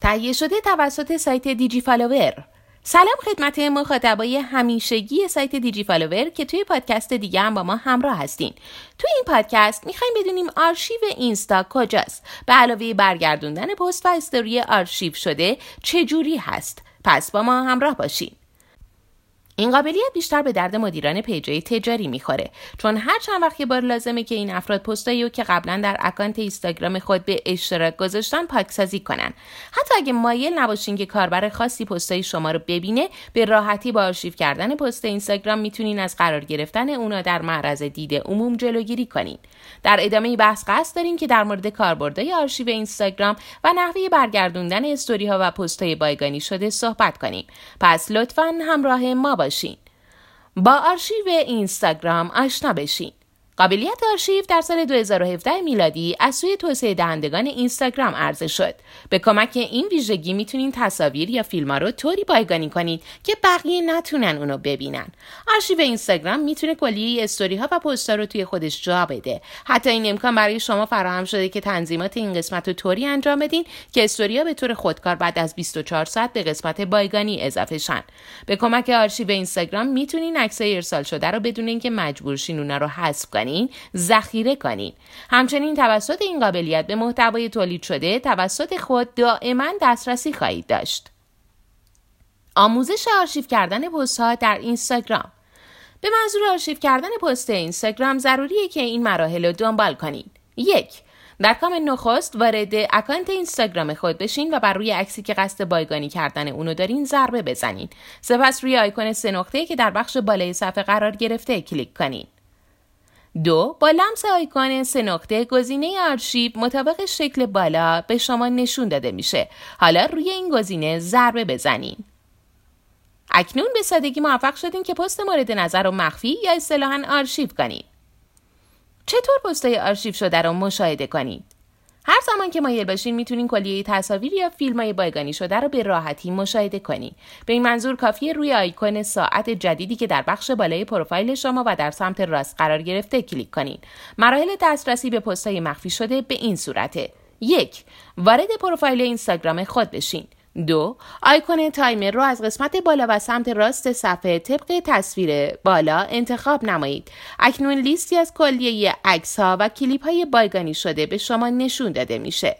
تهیه شده توسط سایت دیجی فالوور. سلام خدمت مخاطبای همیشگی سایت دیجی فالوور که توی پادکست دیگه هم با ما همراه هستین. توی این پادکست میخوایم بدونیم آرشیو اینستا کجاست؟ به علاوه برگردوندن پست و استوری آرشیو شده چجوری هست؟ پس با ما همراه باشین. این قابلیت بیشتر به درد مدیران پیجای تجاری میخوره، چون هر چند وقت یه بار لازمه که این افراد پستایی رو که قبلا در اکانت اینستاگرام خود به اشتراک گذاشتن پاکسازی کنن. حتی اگه مایل نباشین که کاربر خاصی پستای شما رو ببینه، به راحتی با آرشیو کردن پست اینستاگرام میتونین از قرار گرفتن اونا در معرض دید عموم جلوگیری کنین. در ادامه بحث قصد داریم که در مورد کاربردهای آرشیو اینستاگرام و نحوه برگردوندن استوری ها و پست‌های بایگانی شده صحبت کنیم. پس لطفاً همراه ما باشین. با آرشیو اینستاگرام آشنا بشین. قابلیت آرشیو در سال 2017 میلادی از سوی توسعه دهندگان اینستاگرام عرضه شد. به کمک این ویژگی میتونین تصاویر یا فیلم‌ها رو طوری بایگانی کنید که بقیه نتونن اونو ببینن. آرشیو اینستاگرام میتونه کلیه استوری‌ها و پست‌ها رو توی خودش جا بده. حتی این امکان برای شما فراهم شده که تنظیمات این قسمت رو طوری انجام بدین که استوری‌ها به طور خودکار بعد از 24 ساعت به قسمت بایگانی اضافه شن. به کمک آرشیو اینستاگرام میتونین عکسای ارسال شده رو بدون اینکه مجبور شین اونا رو حذف کنین ذخیره کنین. همچنین توسط این قابلیت به محتوای تولید شده توسط خود دائما دسترسی خواهید داشت. آموزش آرشیو کردن پست‌ها در اینستاگرام. به منظور آرشیو کردن پست اینستاگرام ضروریه که این مراحل رو دنبال کنید. 1. در کام نخست وارد اکانت اینستاگرام خود بشین و بر روی عکسی که قصد بایگانی کردن اونو دارین ضربه بزنین. سپس روی آیکون 3 نقطه‌ای که در بخش بالای صفحه قرار گرفته کلیک کنین. 2. با لمس آیکون 3 نقطه گزینه آرشیو مطابق شکل بالا به شما نشون داده میشه. حالا روی این گزینه ضربه بزنین. اکنون به سادگی موفق شدین که پست مورد نظر رو مخفی یا اصطلاحاً آرشیو کنید. چطور پست‌های آرشیو شده رو مشاهده کنید؟ هر زمان که مایل باشین میتونین کلیه تصاویر یا فیلم‌های بایگانی شده رو به راحتی مشاهده کنین. به این منظور کافیه روی آیکون ساعت جدیدی که در بخش بالای پروفایل شما و در سمت راست قرار گرفته کلیک کنین. مراحل دسترسی به پست‌های مخفی شده به این صورته: 1. وارد پروفایل اینستاگرام خود بشین. 2. آیکون تایمر رو از قسمت بالا و سمت راست صفحه طبق تصویر بالا انتخاب نمایید. اکنون لیستی از کلیه عکس‌ها و کلیپ‌های بایگانی شده به شما نشون داده میشه.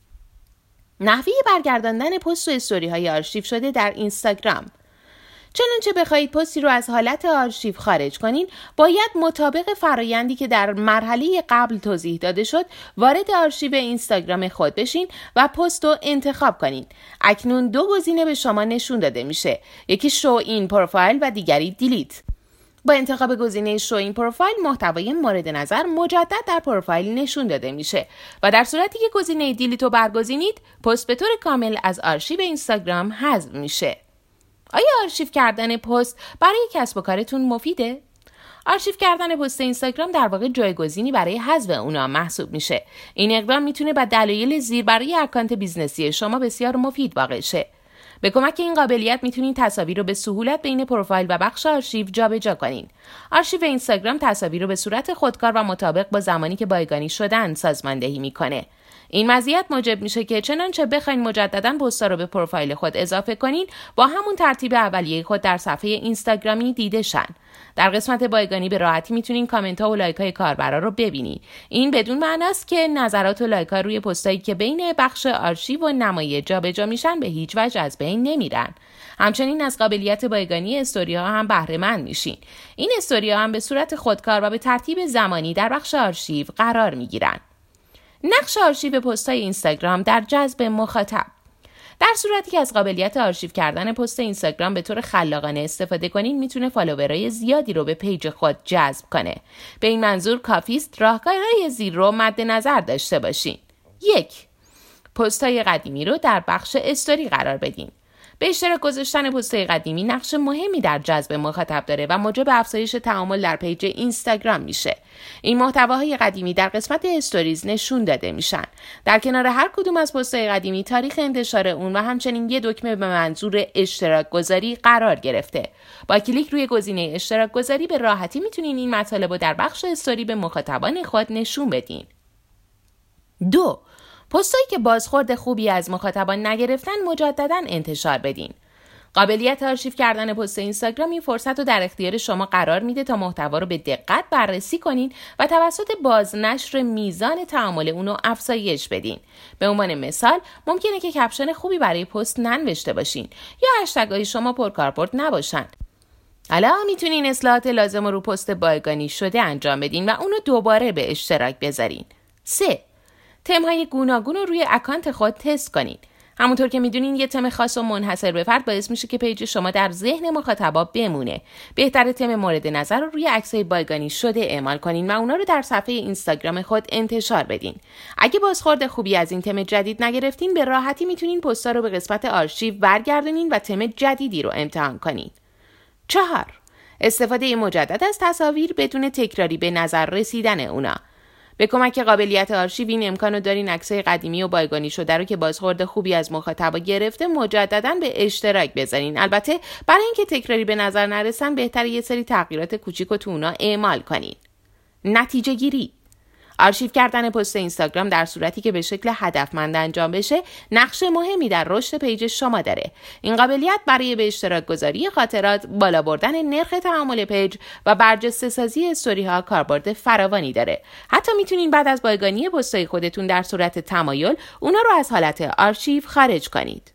نحوه برگرداندن پست و استوری‌های آرشیو شده در اینستاگرام. چنانچه بخواهید پستی رو از حالت آرشیو خارج کنین، باید مطابق فرایندی که در مرحله قبل توضیح داده شد وارد آرشیو اینستاگرام خود بشین و پست رو انتخاب کنین. اکنون 2 گزینه به شما نشون داده میشه: یکی شو این پروفایل و دیگری دیلیت. با انتخاب گزینه شو این پروفایل محتوای مورد نظر مجدد در پروفایل نشون داده میشه و در صورتی که گزینه دیلیت رو برگزینید، پست به طور کامل از آرشیو اینستاگرام حذف میشه. آیا آرشیو کردن پست برای کسب و کارتون مفیده؟ آرشیو کردن پست اینستاگرام در واقع جایگزینی برای حذف اونا محسوب میشه. این اقدام میتونه با دلایل زیر برای اکانت بیزنسی شما بسیار مفید واقع شه. به کمک این قابلیت میتونین تصاویر رو به سهولت بین پروفایل و بخش آرشیو جابجا کنین. آرشیو اینستاگرام تصاویر رو به صورت خودکار و مطابق با زمانی که بایگانی شدن سازماندهی میکنه. این مزیت موجب میشه که چنانچه بخواین مجدداً پست‌ها رو به پروفایل خود اضافه کنین، با همون ترتیب اولیه خود در صفحه اینستاگرامی دیده شن. در قسمت بایگانی به راحتی میتونین کامنت ها و لایک های کاربرا رو ببینید. این بدون معناست که نظرات و لایک ها روی پستایی که بین بخش آرشیو و نمایه جابجا میشن به هیچ وجه از بین نمیرن. همچنین از قابلیت بایگانی استوری ها هم بهره مند میشین. این استوری ها هم به صورت خودکار و به ترتیب زمانی در بخش آرشیو قرار میگیرن. نقش آرشیو پست‌های اینستاگرام در جذب مخاطب. در صورتی که از قابلیت آرشیو کردن پست اینستاگرام به طور خلاقانه استفاده کنین، میتونه فالوورای زیادی رو به پیج خود جذب کنه. به این منظور کافیست راهکارهای زیر رو مد نظر داشته باشین. 1. پست‌های قدیمی رو در بخش استوری قرار بدین. به اشتراک گذاشتن پست‌های قدیمی نقش مهمی در جذب مخاطب داره و موجب افزایش تعامل در پیج اینستاگرام میشه. این محتواهای قدیمی در قسمت استوریز نشون داده میشن. در کنار هر کدوم از پست‌های قدیمی تاریخ انتشار اون و همچنین یه دکمه به منظور اشتراک گذاری قرار گرفته. با کلیک روی گزینه اشتراک گذاری به راحتی میتونین این مطالب رو در بخش استوری به مخاطبان خود نشون بدین. 2. پستایی که بازخورد خوبی از مخاطبان نگرفتن مجدداً انتشار بدین. قابلیت آرشیو کردن پست اینستاگرام این فرصت رو در اختیار شما قرار میده تا محتوا رو به دقت بررسی کنین و توسط بازنشر میزان تعامل اون رو افزایش بدین. به عنوان مثال ممکنه که کپشن خوبی برای پست ننوشته باشین یا هشتگ‌های شما پرکاربرد نباشن. حالا میتونین اصلاحات لازم رو پست بایگانی شده انجام بدین و اونو دوباره به اشتراک بذارین. 3. تم‌های گوناگون رو روی اکانت خود تست کنین. همونطور که میدونین یه تم خاص و منحصر به فرد باعث میشه که پیج شما در ذهن مخاطبا بمونه. بهتره تم مورد نظر رو روی عکسای بایگانی شده اعمال کنین و اونا رو در صفحه اینستاگرام خود انتشار بدین. اگه بازخورد خوبی از این تم جدید نگرفتین به راحتی میتونین پست‌ها رو به قسمت آرشیو برگردونین و تم جدیدی رو امتحان کنین. 4. استفاده مجدد از تصاویر بدون تکراری به نظر رسیدن اونا. به کمک قابلیت آرشیو این امکانو دارین عکسای قدیمی و بایگانی شده رو که بازخورد خوبی از مخاطبا گرفته مجدداً به اشتراک بذارین. البته برای اینکه تکراری به نظر نرسن بهتره یه سری تغییرات کوچیک رو تو اونا اعمال کنین. نتیجه گیری: آرشیو کردن پست اینستاگرام در صورتی که به شکل هدفمند انجام بشه نقش مهمی در رشد پیج شما داره. این قابلیت برای به اشتراک گذاری خاطرات، بالا بردن نرخ تعامل پیج و برجسته سازی استوری ها کاربرد فراوانی داره. حتی میتونین بعد از بایگانی پست‌های خودتون در صورت تمایل اونا رو از حالت آرشیو خارج کنید.